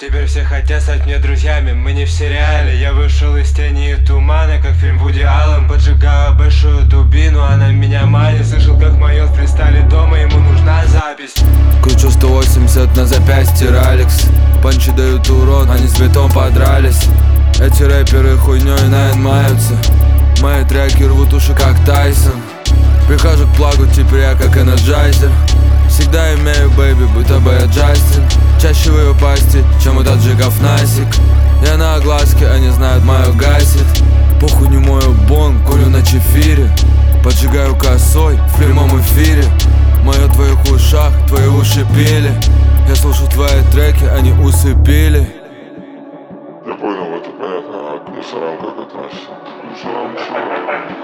Теперь все хотят стать мне друзьями, мы не в сериале. Я вышел из тени и тумана, как фильм Вуди Аллен. Поджигаю большую дубину, она меня манит. Слышал, как моет в фристайле дома, ему нужна запись. Кручу 180 на запястье Ролекс. Панчи дают урон, они с битом подрались. Эти рэперы хуйней наедмаются. Мои треки рвут уши, как Тайсон. Прихожу к плагу, теперь я как энерджайзер. Всегда имею бэйби, будто бы я Джастин. Чаще в ее пасти, чем у таджиков Насик. Я на огласке, они знают, мою гасит. Похуй не мою бон, курю на чефире. Поджигаю косой в прямом эфире. Мое в твоих ушах, твои уши пели. Я слушаю твои треки, они усыпили. Я понял, это понятно, а к мусорам как относишься? К мусорам ничего.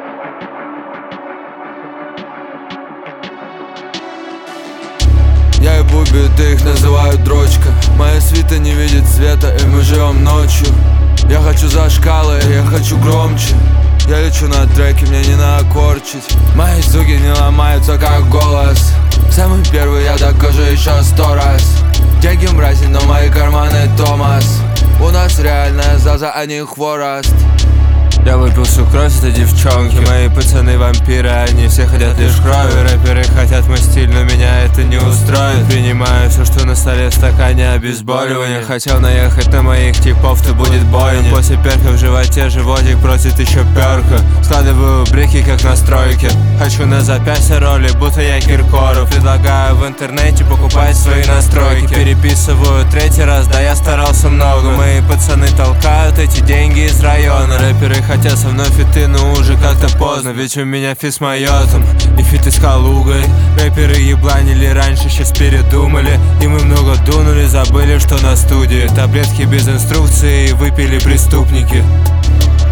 Я ебу биты, их называют дрочка. Моя свита не видит света, и мы живем ночью. Я хочу зашкалы, я хочу громче. Я лечу на треке, мне не накорчить. Мои суки не ломаются, как голос. Самый первый я докажу еще 100 раз. Деньги мрази, но мои карманы Томас. У нас реальная заза, а не хворост. Я выпил всю кровь этой девчонки. Мои пацаны вампиры, они все хотят лишь крови. Рэперы хотят мой стиль, но меня это не устроит. Принимаю все, что на столе в стакане обезболивания. Хотел наехать на моих типов, то будет бойня. После перка в животе животик просит еще перка. Складываю брики, как на стройке. Хочу на запястье роли, будто я Киркоров. Предлагаю в интернете покупать свои настройки. Переписываю третий раз, да я старался много. Мои пацаны толкают эти деньги из района. Рэперы хотят со мной фиты, но уже как-то поздно. Ведь у меня фит с майотом и фиты с Калугой. Рэперы ебланили раньше, сейчас передумали. И мы много дунули, забыли, что на студии таблетки без инструкции выпили преступники.